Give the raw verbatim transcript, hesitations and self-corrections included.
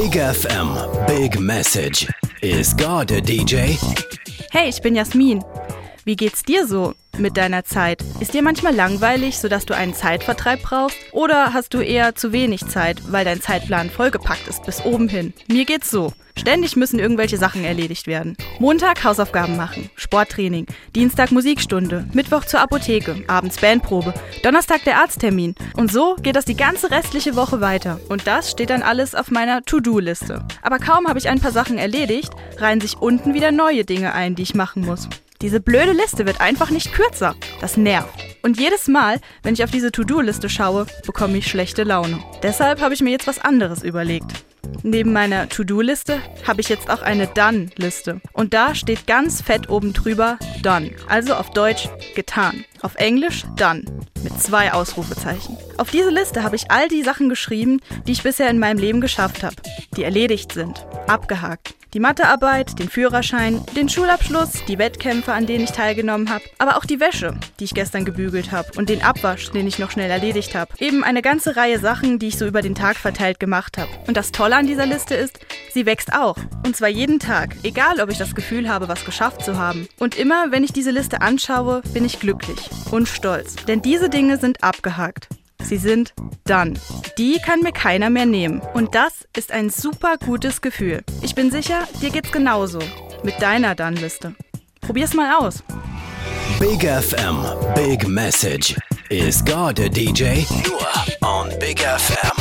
Big F M, Big Message. Is God a D J? Hey, ich bin Jasmin. Wie geht's dir so mit deiner Zeit? Ist dir manchmal langweilig, sodass du einen Zeitvertreib brauchst? Oder hast du eher zu wenig Zeit, weil dein Zeitplan vollgepackt ist bis oben hin? Mir geht's so. Ständig müssen irgendwelche Sachen erledigt werden. Montag Hausaufgaben machen, Sporttraining, Dienstag Musikstunde, Mittwoch zur Apotheke, abends Bandprobe, Donnerstag der Arzttermin. Und so geht das die ganze restliche Woche weiter. Und das steht dann alles auf meiner To-Do-Liste. Aber kaum habe ich ein paar Sachen erledigt, reihen sich unten wieder neue Dinge ein, die ich machen muss. Diese blöde Liste wird einfach nicht kürzer. Das nervt. Und jedes Mal, wenn ich auf diese To-Do-Liste schaue, bekomme ich schlechte Laune. Deshalb habe ich mir jetzt was anderes überlegt. Neben meiner To-Do-Liste habe ich jetzt auch eine Done-Liste. Und da steht ganz fett oben drüber Done. Also auf Deutsch getan. Auf Englisch Done. Mit zwei Ausrufezeichen. Auf diese Liste habe ich all die Sachen geschrieben, die ich bisher in meinem Leben geschafft habe. Die erledigt sind. Abgehakt. Die Mathearbeit, den Führerschein, den Schulabschluss, die Wettkämpfe, an denen ich teilgenommen habe, aber auch die Wäsche, die ich gestern gebügelt habe und den Abwasch, den ich noch schnell erledigt habe. Eben eine ganze Reihe Sachen, die ich so über den Tag verteilt gemacht habe. Und das Tolle an dieser Liste ist, sie wächst auch. Und zwar jeden Tag, egal ob ich das Gefühl habe, was geschafft zu haben. Und immer, wenn ich diese Liste anschaue, bin ich glücklich und stolz. Denn diese Dinge sind abgehakt. Sie sind done. Die kann mir keiner mehr nehmen. Und das ist ein super gutes Gefühl. Ich bin sicher, dir geht's genauso. Mit deiner Done-Liste. Probier's mal aus. Big F M, Big Message. Is God a D J? Nur on Big F M.